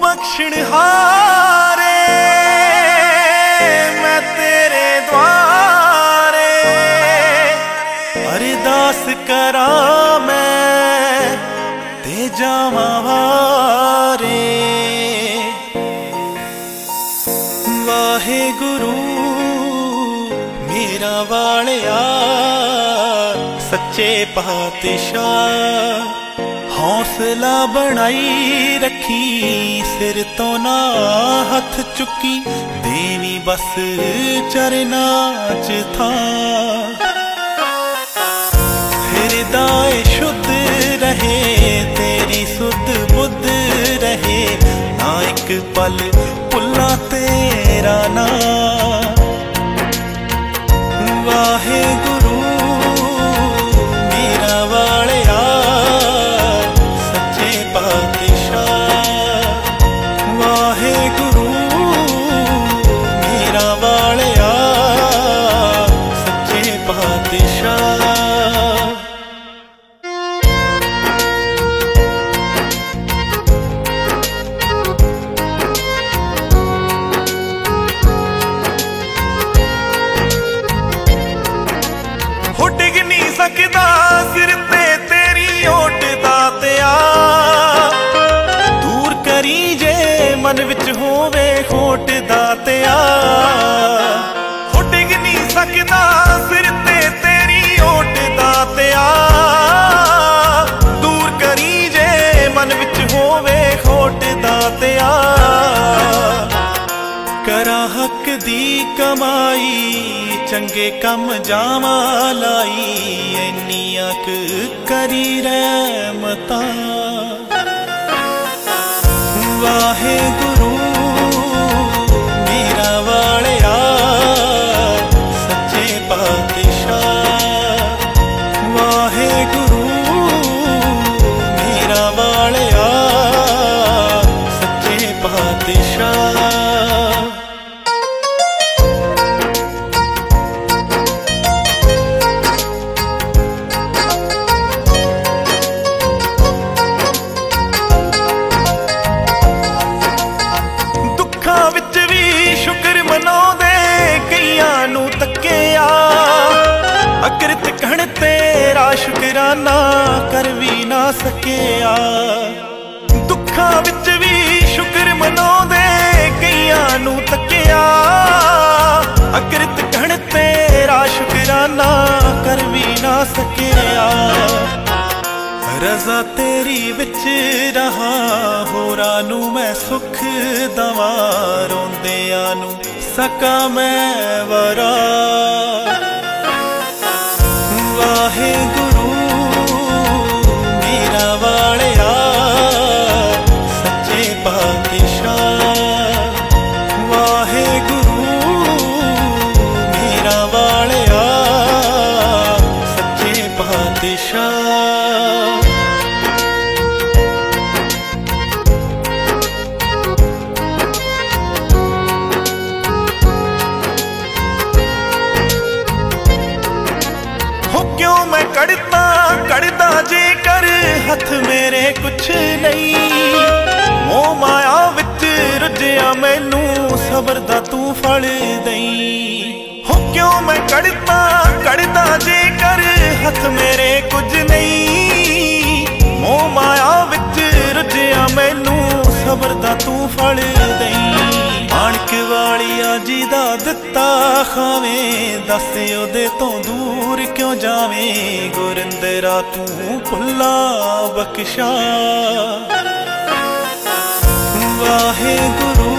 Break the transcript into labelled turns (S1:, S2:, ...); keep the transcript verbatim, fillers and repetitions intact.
S1: बख्शणहारे मैं तेरे द्वारे अरदास करा मैं ते जावां वारे। वाहे गुरु मेरा वालिया सच्चे पातशाह हौसला बनाई रखी सिर तो ना हथ चुकी देवी बस चरना च था। हृदय शुद्ध रहे तेरी सुध बुद्ध रहे ना एक पल भुला तेरा ना। वाहे गुरु मेरा वालिया सच्चे पातशाह। वाहे गुरु मेरा वालिया सच्चे पातशाह। डिग नहीं सकदा सिर ते तेरी ओट दातिया दूर करी जे मन विच होवे खोट दातिया। हो डिग नहीं सकदा सिर ते तेरी ओट दातिया दूर करी जे मन विच होवे खोट दातिया। करा हक दी कमाई चंगे कम जावा लाई इन्नी अक करी रहमता। वाहे गुरु मेरा वालिया सच्चे पातशाह। वाहे गुरु मेरा वालिया सच्चे पातशाह। विच भी शुक्र मनाउंदे कईयां नूं तक्किया अकृत कहण तेरा शुकराना कर भी ना सकिया। दुखां विच भी शुक्र मनाउंदे कईयां नूं तक्किया अकृत कहण तेरा शुकराना कर भी ना सकिया। रज़ा तेरी विच रहा होरां नूं मैं सुख दवा रोंदियां नूं सका मैं वरा। वाहे गुरु मेरा वालिया सच्चे पातशाह। वाहे गुरु मेरा वालिया सच्चे पातशाह। क्यों मैं कड़ता कड़ता जे कर हथ मेरे कुछ नहीं मोह माया विच रुझिया मैनू सबर दा तू फल दई। हो क्यों मैं कड़ता कड़ता जे कर हथ मेरे कुछ नहीं मोह माया विच रुझिया मैनू सबर दा तू फल दई। माणक वालिया जी दा दिता खावें दस ओदे तो दूर क्यों जावें गुरिंदरा तू भुला बख्शा। वाहे गुरु